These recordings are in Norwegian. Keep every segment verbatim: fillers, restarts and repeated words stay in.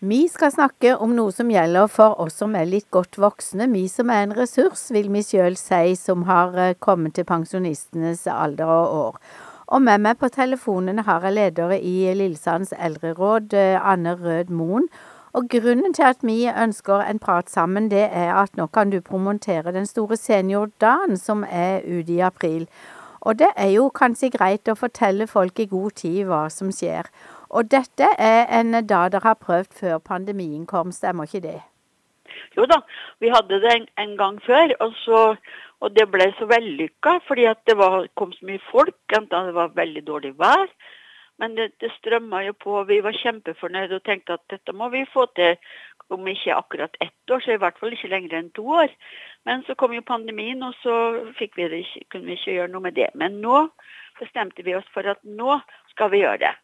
Vi skal snakke om noe som gjelder for oss som er litt godt voksne, vi som er en ressurs, vil vi selv si, som har eh, kommet til pensjonistenes alder og år. Og med meg på telefonen har jeg ledere i Lillesands eldreråd, eh, Anne Rød Moen. Og grunnen til at vi ønsker en prat sammen, det er at nå kan du promontere den store seniordagen som er ute i april. Og det er jo kanskje greit å fortelle folk i god tid hva som skjer. Og dette er en dag dere har prøvd før pandemien kom, stemmer ikke det? Jo da, vi hadde det en, en gang før, og, så, og det ble så vellykket, fordi at det var, kom så mye folk, enten det var veldig dårlig vær, men det, det strømmet jo på, vi var kjempefornøyde og tenkte at dette må vi få til, om ikke akkurat ett år, så i hvert fall ikke lenger enn to år. Men så kom jo pandemien, og så fikk vi det ikke, kunne vi ikke gjøre noe med det. Men nå bestemte vi oss for at nå skal vi gjøre det.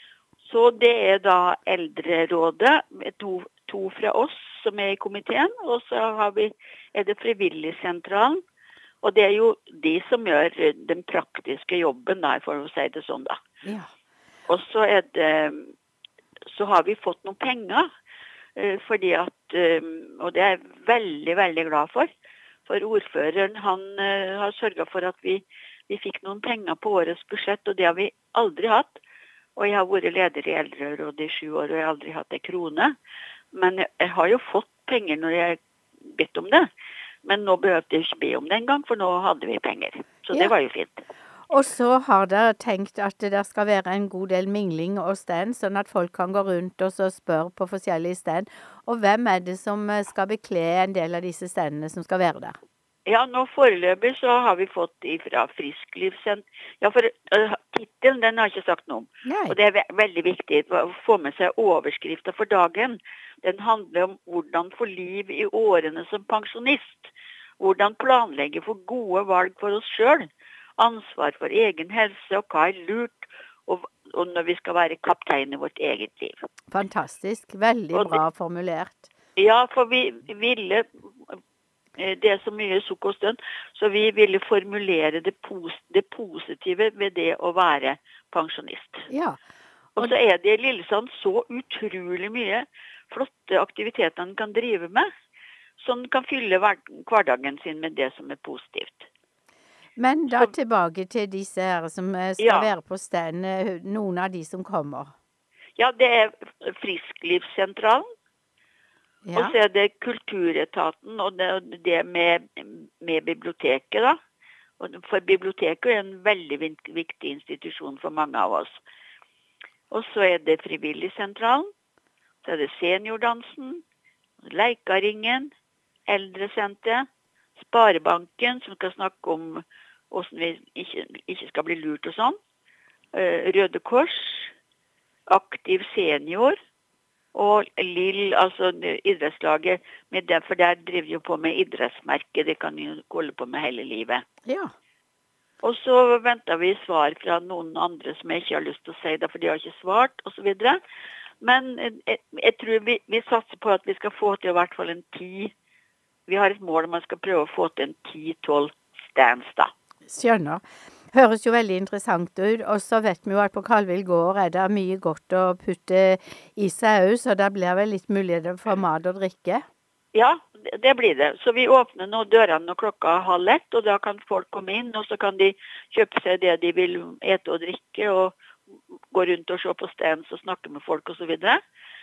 Så det er da eldrerådet, to, to fra oss som er i komiteen, og så har vi, er det frivilligsentralen, og det er jo de som gjør den praktiske jobben da, for å si det sånn da. Ja. Og så er det, så har vi fått noen penger, fordi at, og det er jeg veldig, veldig glad for, for ordføreren, han har sørget for at vi, vi fikk noen penger på årets budsjett, og det har vi aldri hatt. Og jeg har vært leder i eldrerådet i sju år, og jeg har aldri hatt en krone. Men jeg, jeg har jo fått penger når jeg har bedt om det. Men nå behøvde jeg ikke be om det en gang, for nå hadde vi penger. Så ja. Det var jo fint. Og så har dere tenkt at det skal være en god del mingling og stand, sånn at folk kan gå rundt og så spørre på forskjellige stand. Og hvem er det som skal bekle en del av disse standene som skal være der? Ja, nå foreløpig så har vi fått ifra Frisklivssenteret. Ja, for uh, titelen, den har jeg ikke sagt noe om. Nei. Og det er ve veldig viktig å få med seg overskrifter for dagen. Den handler om hvordan få liv i årene som pensjonist. Hvordan planlegge for gode valg for oss selv. Ansvar for egen helse, og hva er lurt, og, og når vi skal være kaptein i vårt eget liv. Fantastisk. Veldig og bra det, formulert. Ja, for vi ville... Det er så mye sukk og stønn, så vi ville formulere det, pos det positive ved det å være pensjonist. Ja. Og, og så er det i Lillesand så utrolig mye flotte aktiviteter han kan drive med, som kan fylle hverdagen sin med det som er positivt. Men da så, tilbake til disse her som skal ja. Være på stand, noen av de som kommer. Ja, det er Frisklivssentralen. Ja. Og så er det Kulturetaten, og det, det med, med biblioteket da. For biblioteket er en veldig viktig institusjon for mange av oss. Og så er det Frivilligsentralen, så er det Seniordansen, Leikaringen, Eldresenteret, Sparebanken, som skal snakke om hvordan vi ikke, ikke skal bli lurt og sånn, Røde Kors, Aktiv Senior, og Lill, altså idrettslaget, med det, for der driver jo på med idrettsmerke, det kan jo holde på med hele livet. Ja. Og så venter vi svar fra noen andre som jeg ikke har lyst til å si det, for de har ikke svart, og så videre. Men jeg, jeg tror vi, vi satser på at vi skal få til i hvert fall en ti, vi har et mål om at vi skal prøve å få til en ti-tolv stands da. Skjønner. Høres jo veldig interessant ut, og så vet vi jo at på Kalvild gård er det mye godt å putte i seg, så det blir vel litt muligheter for mat og drikke? Ja, det blir det. Så vi åpner nå dørene når klokka er halv ett, og da kan folk komme inn, og så kan de kjøpe seg det de vil ete og drikke, og gå rundt og se på stands og snakke med folk og så videre.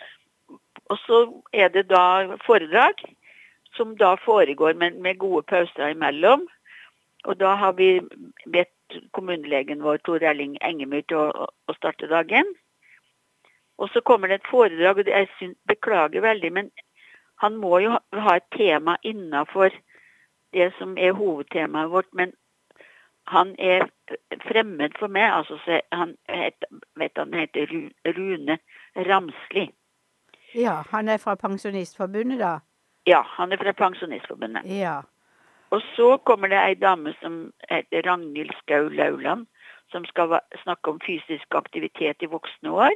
Og så er det da foredrag, som da foregår med, med gode pauser imellom, og da har vi bedt kommunelegen vår, Tor Erling Engemyr, til å, å starte dagen. Og så kommer det et foredrag, og jeg synes, beklager veldig, men han må jo ha, ha et tema innenfor det som er hovedtemaet vårt, men han er fremmed for meg, altså han, het, vet han heter Rune Ramsli. Ja, han er fra Pensjonistforbundet da? Ja, han er fra Pensjonistforbundet. Ja. Og så kommer det en dame som heter Ragnhild Skau Lauland, som skal snakke om fysisk aktivitet i voksne år.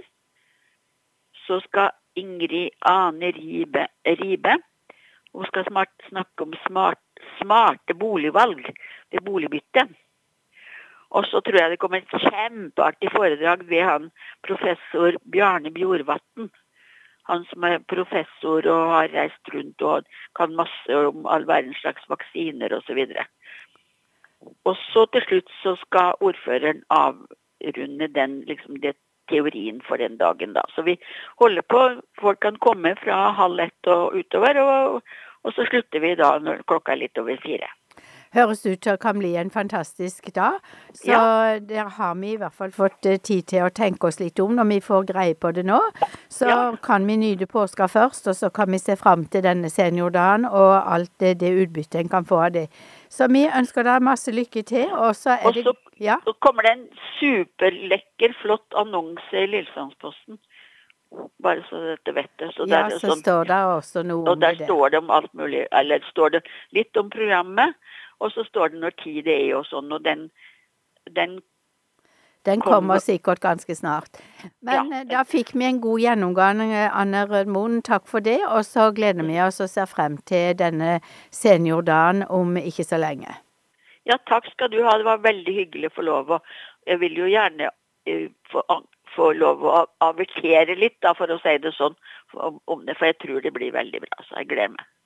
Så skal Ingrid Ane Ribe, Ribe hun skal smart, snakke om smart, smarte boligvalg, det boligbyttet. Og så tror jeg det kommer et kjempeartig foredrag ved han professor Bjarne Bjorvatn. han som er professor og har reist rundt og kan masse om all verdens slags vaksiner og så videre. Og så til slutt så skal ordføreren avrunde den, liksom det teorien for den dagen da. Så vi holder på, folk kan komme fra halv ett og utover, og, og så slutter vi da når klokka er litt over fire. Høres ut til å kan bli en fantastisk dag, så ja. Der har vi i hvert fall fått tid til å tenke oss litt om når vi får greie på det nå. Så ja. Kan vi nyte påska først, og så kan vi se frem til denne seniordagen og alt det, det utbyttet en kan få av det. Så vi ønsker deg masse lykke til, og så er det... Og så, ja. så kommer det en superlekker, flott annonse i Lillesandsposten. Bare så dette vet det. Så ja, der, så sånn, står det også noe om det. Og der står det om alt mulig, eller står det litt om programmet, og så står det når tid det er og sånn, og den, den, den kommer, kommer sikkert ganske snart. Men ja. Da fikk vi en god gjennomgang, Anne Rødmoen, takk for det, og så gleder vi oss og ser frem til denne seniordagen om ikke så lenge. Ja, takk skal du ha, det var veldig hyggelig å få lov, og jeg vil jo gjerne uh, få, få lov å avertere litt, da, for å si det sånn, om det, for jeg tror det blir veldig bra, så jeg gleder meg.